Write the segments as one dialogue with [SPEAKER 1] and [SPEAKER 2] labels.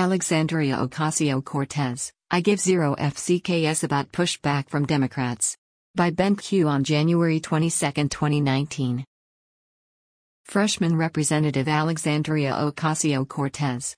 [SPEAKER 1] Alexandria Ocasio-Cortez, I give zero FCKS about pushback from Democrats. By Ben Q on January 22, 2019. Freshman Representative Alexandria Ocasio-Cortez,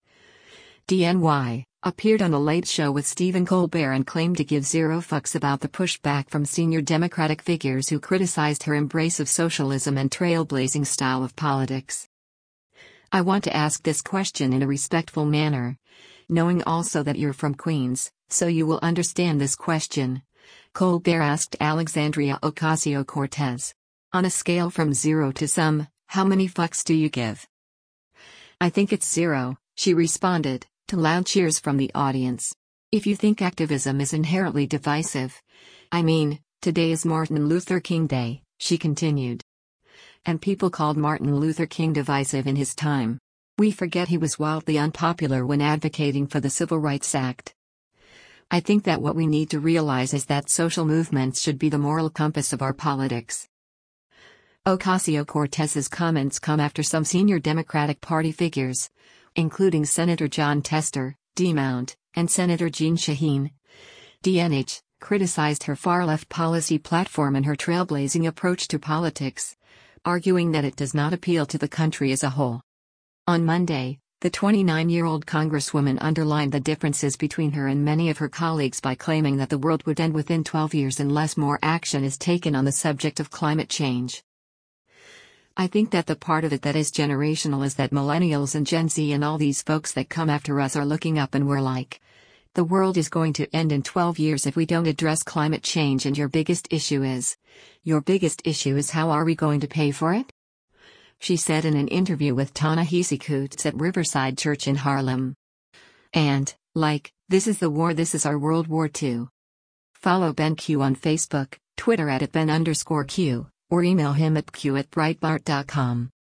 [SPEAKER 1] DNY, appeared on The Late Show with Stephen Colbert and claimed to give zero fucks about the pushback from senior Democratic figures who criticized her embrace of socialism and trailblazing style of politics. I want to ask this question in a respectful manner, knowing also that you're from Queens, so you will understand this question. Colbert asked Alexandria Ocasio-Cortez. On a scale from 0 to some, how many fucks do you give? I think it's 0, she responded, to loud cheers from the audience. If you think activism is inherently divisive. I mean, today is Martin Luther King Day, she continued. And people called Martin Luther King divisive in his time. We forget he was wildly unpopular when advocating for the Civil Rights Act. I think that what we need to realize is that social movements should be the moral compass of our politics. Ocasio-Cortez's comments come after some senior Democratic Party figures, including Senator Jon Tester, D-Mount, and Senator Jeanne Shaheen, DNH, criticized her far-left policy platform and her trailblazing approach to politics, arguing that it does not appeal to the country as a whole. On Monday, the 29-year-old Congresswoman underlined the differences between her and many of her colleagues by claiming that the world would end within 12 years unless more action is taken on the subject of climate change. I think that the part of it that is generational is that millennials and Gen Z and all these folks that come after us are looking up and we're like, the world is going to end in 12 years if we don't address climate change, and your biggest issue is how are we going to pay for it? She said in an interview with Ta-Nehisi Coates at Riverside Church in Harlem. And, like, this is the war, this is our World War II. Follow Ben Q on Facebook, Twitter @Ben_Q, or email him at q@breitbart.com.